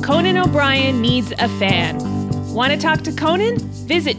Conan O'Brien Needs a Fan. Want to talk to Conan? Visit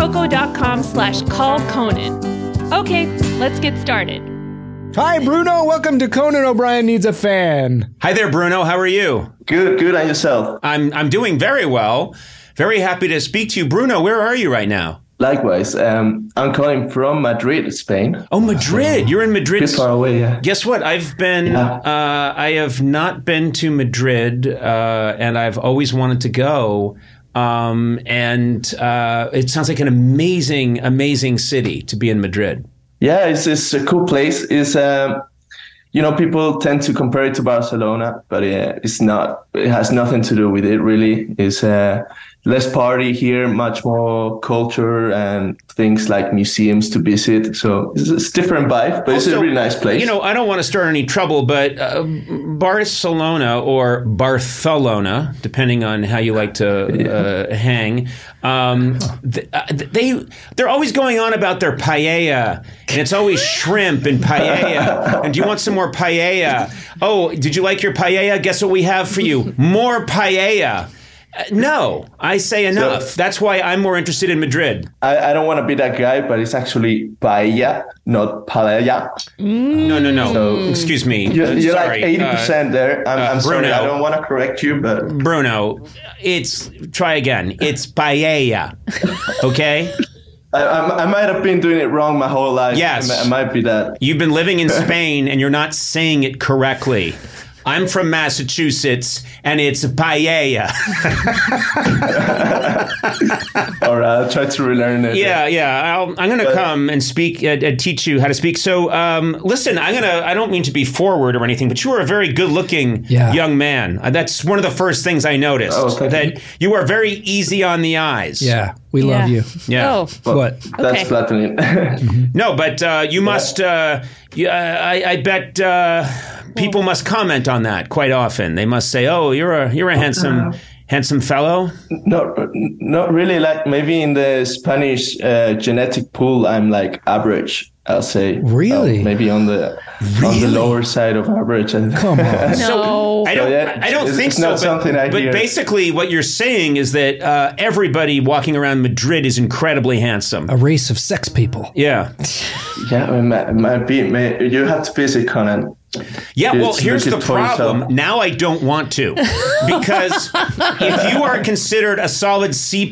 teamcoco.com/callconan. Okay, let's get started. Hi, Bruno. Welcome to Conan O'Brien Needs a Fan. Hi there, Bruno. How are you? Good. And yourself? I'm doing very well. Very happy to speak to you. Bruno, where are you right now? Likewise. I'm calling from Madrid, Spain. Oh, Madrid. You're in Madrid. Bit far away, yeah. Guess what? I have not been to Madrid, and I've always wanted to go. It sounds like an amazing city to be in Madrid. Yeah, it's a cool place. It's people tend to compare it to Barcelona, but it's not. It has nothing to do with it, really. It's less party here, much more culture and things like museums to visit. So it's a different vibe, but it's a really nice place. You know, I don't want to start any trouble, but Barcelona or Barcelona, depending on how you like to hang, they're always going on about their paella, and it's always shrimp and paella. And do you want some more paella? Oh, did you like your paella? Guess what we have for you? More paella. No, I say enough. So, that's why I'm more interested in Madrid. I don't want to be that guy, but it's actually paella, not paella. No. So, excuse me. You're sorry. Like 80% there. I'm sorry. I don't want to correct you, but Bruno, try again. It's paella. Okay. I might have been doing it wrong my whole life. Yes. It might be that. You've been living in Spain and you're not saying it correctly. I'm from Massachusetts, and it's paella. All right, I'll try to relearn it. Yeah. I'm going to come and speak, teach you how to speak. So, listen, I don't mean to be forward or anything, but you are a very good-looking young man. That's one of the first things I noticed, that you are very easy on the eyes. Yeah, we love you. Yeah. Oh. Well, what? That's flattering. No, but you must, I bet... people must comment on that quite often. They must say, "Oh, you're a handsome fellow." Not really. Like maybe in the Spanish genetic pool, I'm like average. I'll say. Really? Maybe on the lower side of average. Come on. No. I don't think so. Not something I hear. But basically, what you're saying is that everybody walking around Madrid is incredibly handsome. A race of sex people. Yeah. Yeah, it might be. You have to visit Conan. Yeah, well, here's the problem. Now I don't want to. Because if you are considered a solid C+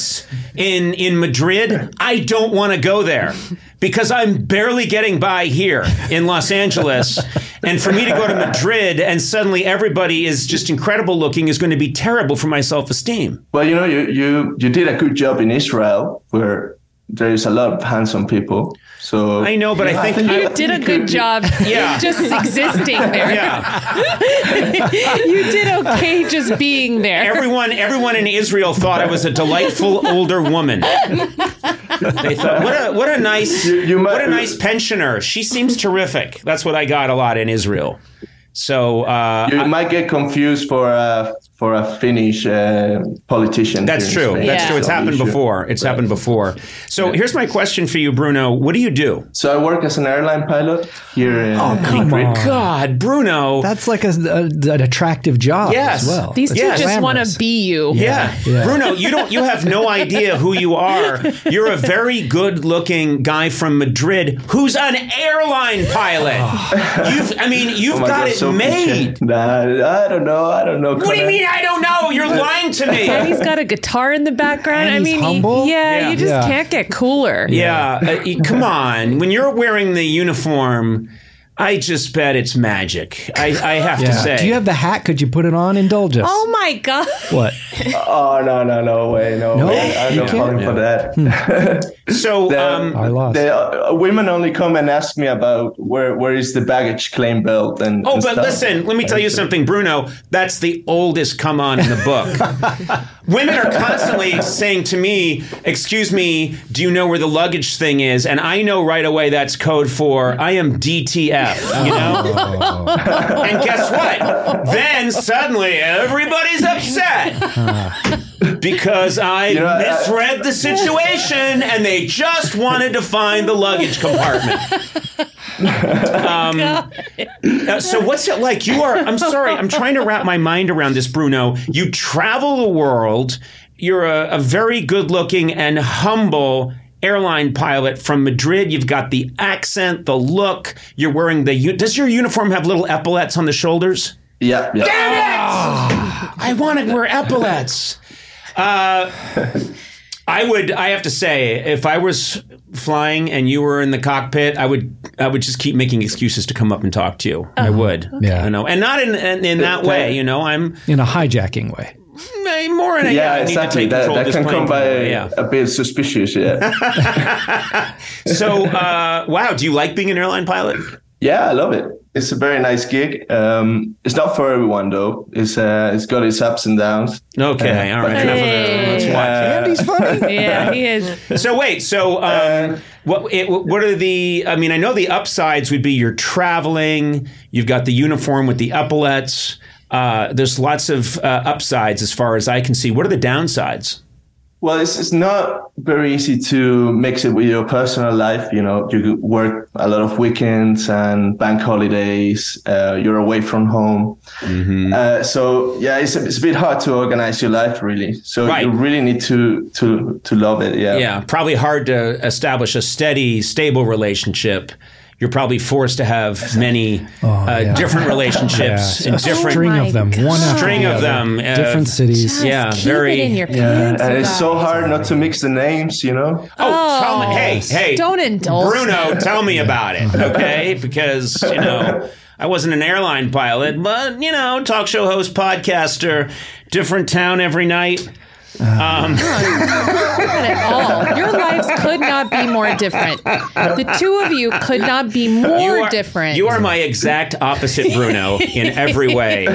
in Madrid, I don't want to go there. Because I'm barely getting by here in Los Angeles. And for me to go to Madrid and suddenly everybody is just incredible looking is going to be terrible for my self-esteem. Well, you did a good job in Israel, where there is a lot of handsome people. So I know, but I think you did a good job just existing there. Yeah. You did okay just being there. Everyone in Israel thought I was a delightful older woman. They thought, what a nice pensioner. She seems terrific. That's what I got a lot in Israel. So you might get confused for a Finnish politician. That's true. Spain. That's true. It's happened before. Happened before. So here's my question for you, Bruno. What do you do? So I work as an airline pilot here in come Madrid. on. God, Bruno. That's like an attractive job as well. These two just want to be you. Yeah. Bruno, you have no idea who you are. You're a very good-looking guy from Madrid who's an airline pilot. You've got it made. Nah, I don't know. What do you mean I don't know? You're lying to me. And he's got a guitar in the background. And he's humble. You just can't get cooler. Yeah. Come on. When you're wearing the uniform, I just bet it's magic. I have to say. Do you have the hat? Could you put it on? Indulge us. Oh my God. What? Oh, no way. I'm not falling for that. So, I lost. Women only come and ask me about where is the baggage claim belt and. Oh, and but stuff. listen, let me tell you something, Bruno. That's the oldest come on in the book. Women are constantly saying to me, "Excuse me, do you know where the luggage thing is?" And I know right away that's code for I am DTF. You know. And guess what? Then suddenly everybody's upset. because I misread the situation and they just wanted to find the luggage compartment. So what's it like? I'm sorry, I'm trying to wrap my mind around this, Bruno. You travel the world. You're a very good-looking and humble airline pilot from Madrid. You've got the accent, the look. You're wearing does your uniform have little epaulets on the shoulders? Yeah. Damn it! I want to wear epaulets. I have to say, if I was flying and you were in the cockpit, I would just keep making excuses to come up and talk to you. I would. Yeah. You know, and not in that way, you know, I'm in a hijacking way. More in a exactly. That can come by a bit suspicious, So, wow, do you like being an airline pilot? Yeah, I love it. It's a very nice gig. It's not for everyone, though. It's got its ups and downs. Okay, all right. Enough of that. Let's watch. Andy's funny. Yeah, he is. So wait, what are the? I mean, I know the upsides would be you're traveling. You've got the uniform with the epaulets. There's lots of upsides as far as I can see. What are the downsides? Well, it's not very easy to mix it with your personal life. You know, you work a lot of weekends and bank holidays. You're away from home. Mm-hmm. So yeah, it's a bit hard to organize your life, really. So you really need to love it. Yeah. Yeah. Probably hard to establish a steady, stable relationship. You're probably forced to have many different relationships in different string of them, different cities. Yeah, very. In your pants, and it's so hard not to mix the names, you know. Tell me, hey, don't indulge. Bruno, tell me about it, okay? Because you know, I wasn't an airline pilot, but you know, talk show host, podcaster, different town every night. Not at all. Your lives could not be more different. The two of you could not be more different. You are my exact opposite, Bruno, in every way.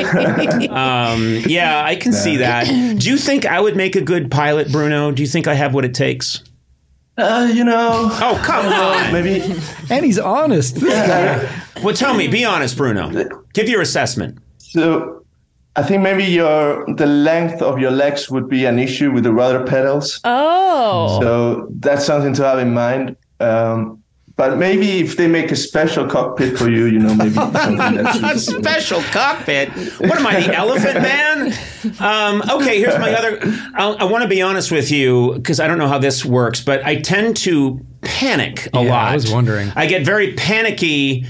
Yeah, I can see that. Do you think I would make a good pilot, Bruno? Do you think I have what it takes? You know. Oh, come on. Maybe. And he's honest. This guy. Well, tell me. Be honest, Bruno. Give your assessment. So, I think maybe the length of your legs would be an issue with the rudder pedals. Oh. So that's something to have in mind. But maybe if they make a special cockpit for you, you know, maybe something that's special cockpit. What am I, the Elephant Man? Okay, here's my other. I want to be honest with you because I don't know how this works, but I tend to panic a lot. I was wondering. I get very panicky.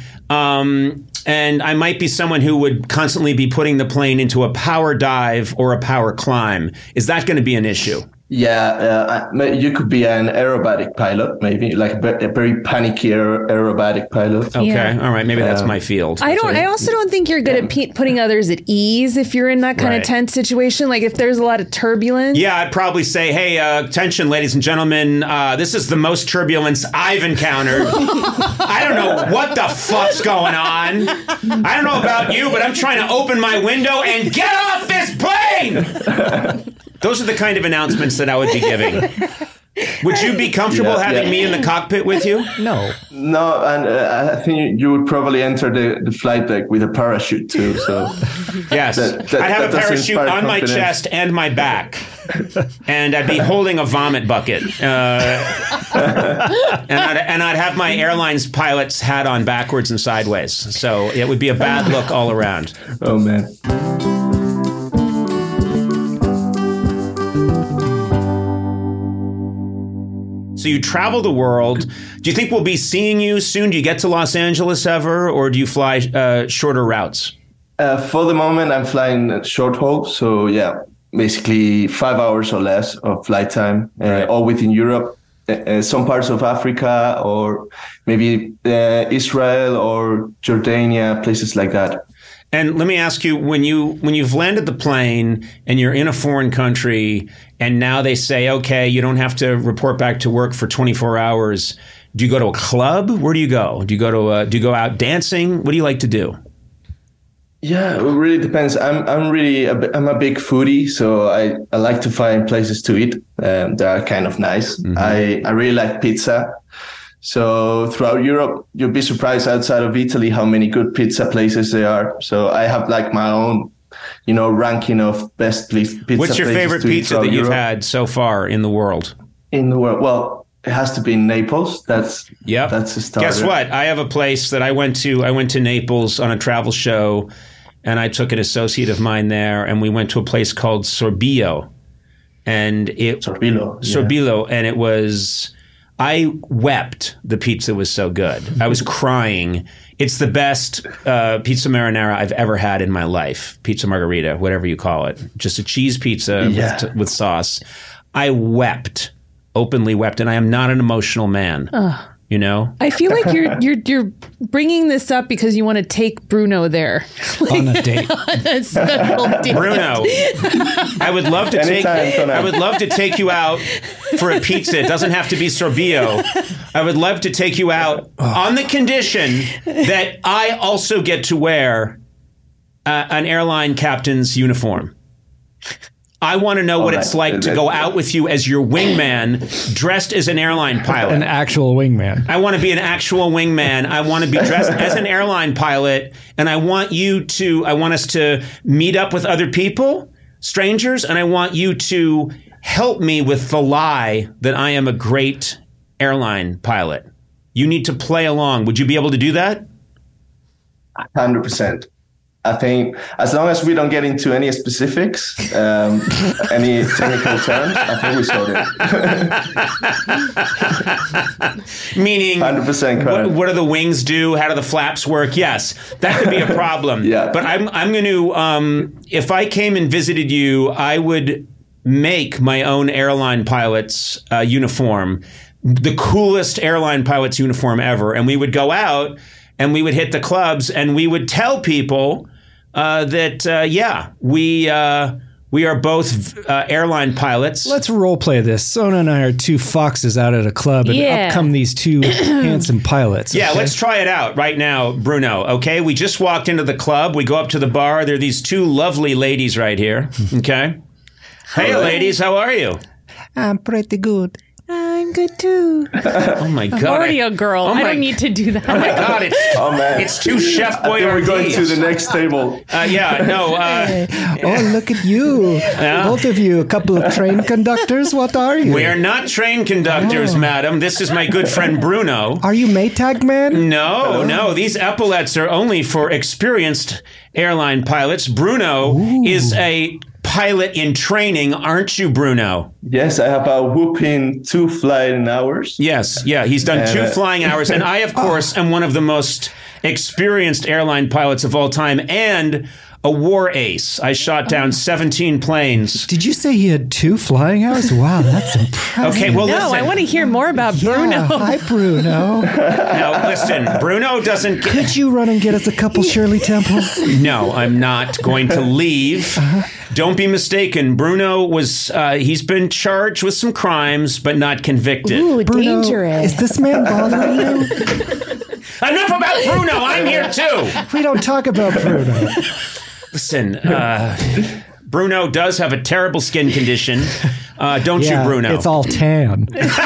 And I might be someone who would constantly be putting the plane into a power dive or a power climb. Is that going to be an issue? Yeah, you could be an aerobatic pilot, maybe like a very panicky aerobatic pilot. Okay, all right, maybe that's my field. I also don't think you're good at putting others at ease if you're in that kind of tense situation. Like if there's a lot of turbulence. Yeah, I'd probably say, hey, attention, ladies and gentlemen, this is the most turbulence I've encountered. I don't know what the fuck's going on. I don't know about you, but I'm trying to open my window and get off this plane. Those are the kind of announcements that I would be giving. Would you be comfortable having me in the cockpit with you? No, and I think you would probably enter the flight deck with a parachute too. So yes, I'd have a parachute on my chest and my back, and I'd be holding a vomit bucket, and I'd have my airline's pilot's hat on backwards and sideways. So it would be a bad look all around. Oh man. So you travel the world. Do you think we'll be seeing you soon? Do you get to Los Angeles ever, or do you fly shorter routes? For the moment, I'm flying short haul. So yeah, basically 5 hours or less of flight time, all within Europe, some parts of Africa, or maybe Israel or Jordania, places like that. And let me ask you, when you've landed the plane and you're in a foreign country, and now they say, okay, you don't have to report back to work for 24 hours. Do you go to a club? Where do you go? Do you go out dancing? What do you like to do? Yeah, it really depends. I'm a big foodie, so I like to find places to eat. They are kind of nice. Mm-hmm. I really like pizza. So throughout Europe, you'll be surprised outside of Italy how many good pizza places there are. So I have like my own ranking of best pizza places. What's your favorite pizza that you've had so far in the world? In the world, well, it has to be in Naples. That's a starter. Guess what? I have a place that I went to. I went to Naples on a travel show, and I took an associate of mine there, and we went to a place called Sorbillo. And Sorbillo, and it was. I wept. The pizza was so good. I was crying. It's the best pizza marinara I've ever had in my life. Pizza margherita, whatever you call it. Just a cheese pizza with sauce. I wept. Openly wept, and I am not an emotional man. I feel like you're bringing this up because you want to take Bruno there on a date. On a special date. Bruno, I would love to take you out for a pizza. It doesn't have to be Sorbillo. I would love to take you out on the condition that I also get to wear an airline captain's uniform. I want to know what it's like to go out with you as your wingman, dressed as an airline pilot. An actual wingman. I want to be an actual wingman. I want to be dressed as an airline pilot, and I want us to meet up with other people, strangers, and I want you to help me with the lie that I am a great airline pilot. You need to play along. Would you be able to do that? 100%. I think as long as we don't get into any specifics, any technical terms, I think we sorted it. Meaning, 100% correct. What do the wings do? How do the flaps work? Yes, that could be a problem. Yeah. But I'm going to, if I came and visited you, I would make my own airline pilot's uniform, the coolest airline pilot's uniform ever. And we would go out and we would hit the clubs and we would tell people that, we are both airline pilots. Let's role play this. Sona and I are two foxes out at a club, and up come these two handsome pilots. Yeah, okay? Let's try it out right now, Bruno. Okay, we just walked into the club. We go up to the bar. There are these two lovely ladies right here. Okay. Hey, ladies, how are you? I'm pretty good. I'm good too. Oh my God! I'm already a girl. I don't need to do that. Oh my God! It's two Chef Boyardee. We're going to the next table. Oh, look at you! Both of you, a couple of train conductors. What are you? We are not train conductors, madam. This is my good friend Bruno. Are you Maytag man? No. These epaulets are only for experienced airline pilots. Bruno is a pilot in training, aren't you, Bruno? Yes, I have a whooping 2 flying hours. Yes, he's done 2 flying hours, and I, of course, am one of the most experienced airline pilots of all time, and a war ace. I shot down 17 planes. Did you say he had 2 flying hours? Wow, that's impressive. Okay, well, listen. I want to hear more about Bruno. Hi, Bruno. Now, listen, Bruno doesn't... Could you run and get us a couple Shirley Temples? No, I'm not going to leave. Don't be mistaken. Bruno he's been charged with some crimes, but not convicted. Ooh, Bruno, dangerous. Is this man bothering you? Enough about Bruno. I'm here too. We don't talk about Bruno. Listen, Bruno does have a terrible skin condition. Don't you, Bruno? It's all tan.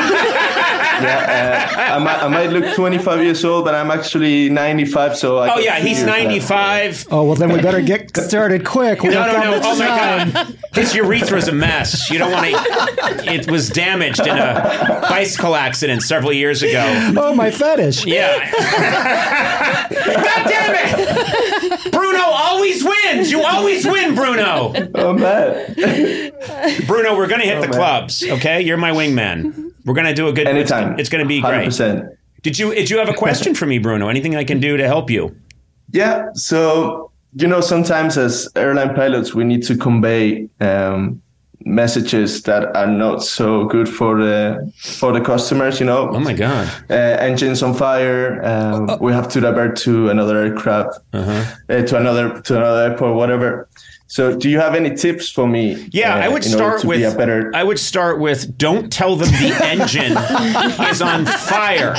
I might look 25 years old, but I'm actually 95. So he's 95. Oh, well, then we better get started quick. No. Oh my God, his urethra's a mess. You don't want to. It was damaged in a bicycle accident several years ago. Oh, my fetish. Yeah. God damn it! Bruno always wins. You always win, Bruno. Oh man. Bruno, we're gonna hit the clubs. Okay, you're my wingman. We're going to do a good... Anytime. It's going to be great. 100%. Did you have a question for me, Bruno? Anything I can do to help you? Yeah. So, sometimes as airline pilots, we need to convey messages that are not so good for the customers, Oh, my God. Engines on fire. We have to divert to another aircraft, to another airport, whatever. So do you have any tips for me? Yeah, I would start with don't tell them the engine is on fire.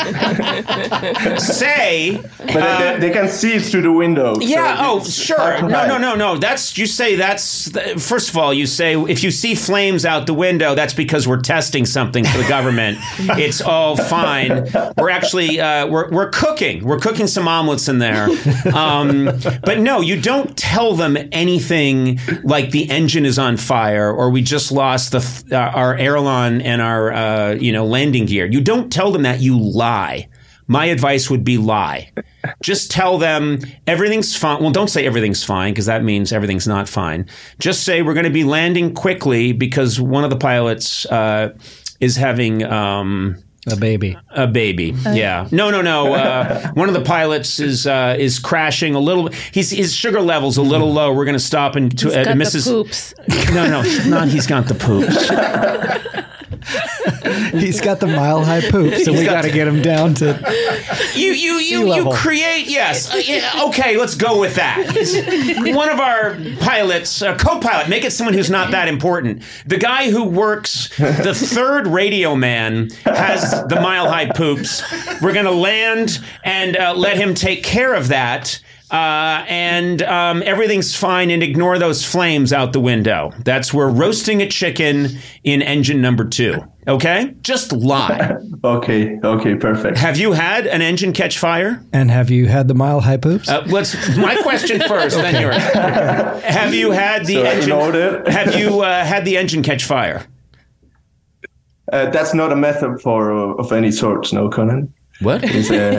Say, but they can see through the window. Yeah. So sure. No. First of all, you say if you see flames out the window, that's because we're testing something for the government. It's all fine. We're actually we're cooking. We're cooking some omelets in there. But no, you don't tell them anything like the engine is on fire or we just lost our aileron and our landing gear. You don't tell them that. You lie. My advice would be lie. Just tell them everything's fine. Well, don't say everything's fine because that means everything's not fine. Just say we're going to be landing quickly because one of the pilots is having a baby. Yeah. No. One of the pilots is crashing a little. His sugar level's a little low. We're going to stop and he's got the poops. No, not he's got the poops. He's got the mile-high poop, so we got to get him down to you create, yes. Okay, let's go with that. One of our pilots, a co-pilot, make it someone who's not that important. The guy who works, the third radio man, has the mile-high poops. We're going to land and let him take care of that. And everything's fine, and ignore those flames out the window. We're roasting a chicken in engine number 2. Okay? Just lie. Okay, perfect. Have you had an engine catch fire? And have you had the mile-high poops? My question first, then yours. Have you had the engine? Have you had the engine catch fire? That's not a metaphor of any sort, no, Conan. What? But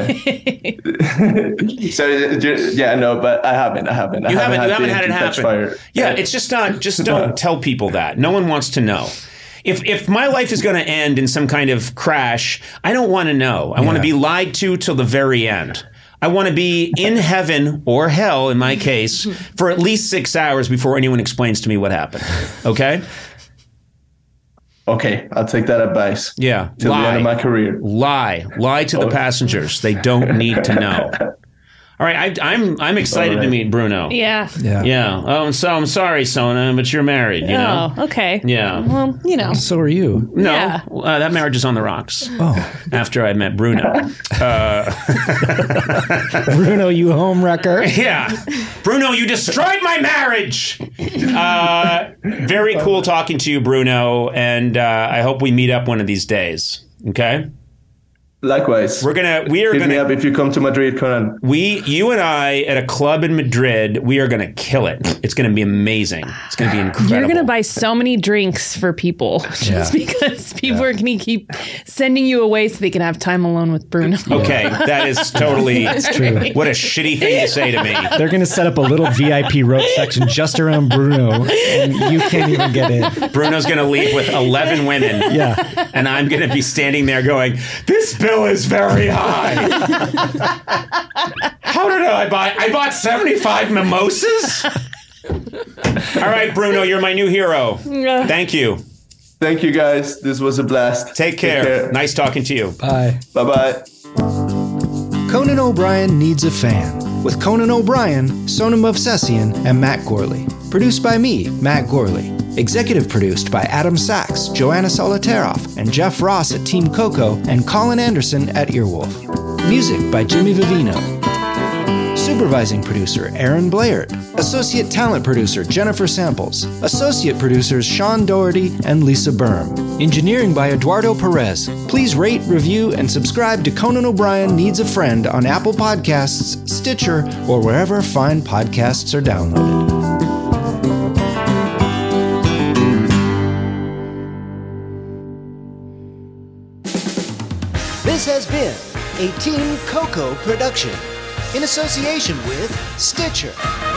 I haven't. You haven't had it happen. Fire. Yeah, it's just not. Just don't tell people that. No one wants to know. If my life is going to end in some kind of crash, I don't want to know. I want to be lied to till the very end. I want to be in heaven or hell, in my case, for at least 6 hours before anyone explains to me what happened. Okay? Okay, I'll take that advice. Yeah. Till the end of my career. Lie to the passengers. They don't need to know. All right, I'm excited to meet Bruno. Yeah. Oh, so I'm sorry, Sona, but you're married, you know? Oh, okay. Yeah. Well, So are you. No, Yeah. That marriage is on the rocks. Oh. After I met Bruno. Bruno, you homewrecker. Yeah. Bruno, you destroyed my marriage. Very cool talking to you, Bruno, and I hope we meet up one of these days. Okay? Likewise. We are Hit gonna me up if you come to Madrid, Conan. You and I at a club in Madrid, we are gonna kill it. It's gonna be amazing. It's gonna be incredible. You're gonna buy so many drinks for people just because people are gonna keep sending you away so they can have time alone with Bruno. Okay, that is totally true. What a shitty thing to say to me. They're going to set up a little VIP rope section just around Bruno, and you can't even get in. Bruno's gonna leave with 11 women. Yeah. And I'm gonna be standing there going, "This bill is very high." How did I bought 75 mimosas? All right, Bruno, you're my new hero. Thank you. Thank you, guys. This was a blast. Take care. Nice talking to you. Bye. Bye-bye. Conan O'Brien Needs a Fan, with Conan O'Brien, Sona Movsesian, and Matt Gorley. Produced by me, Matt Gorley. Executive produced by Adam Sachs, Joanna Solitaroff, and Jeff Ross at Team Coco, and Colin Anderson at Earwolf. Music by Jimmy Vivino. Supervising producer Aaron Blaird. Associate talent producer Jennifer Samples. Associate producers Sean Doherty and Lisa Berm. Engineering by Eduardo Perez. Please rate, review, and subscribe to Conan O'Brien Needs a Friend on Apple Podcasts, Stitcher, or wherever fine podcasts are downloaded. This has been a Team Coco production in association with Stitcher.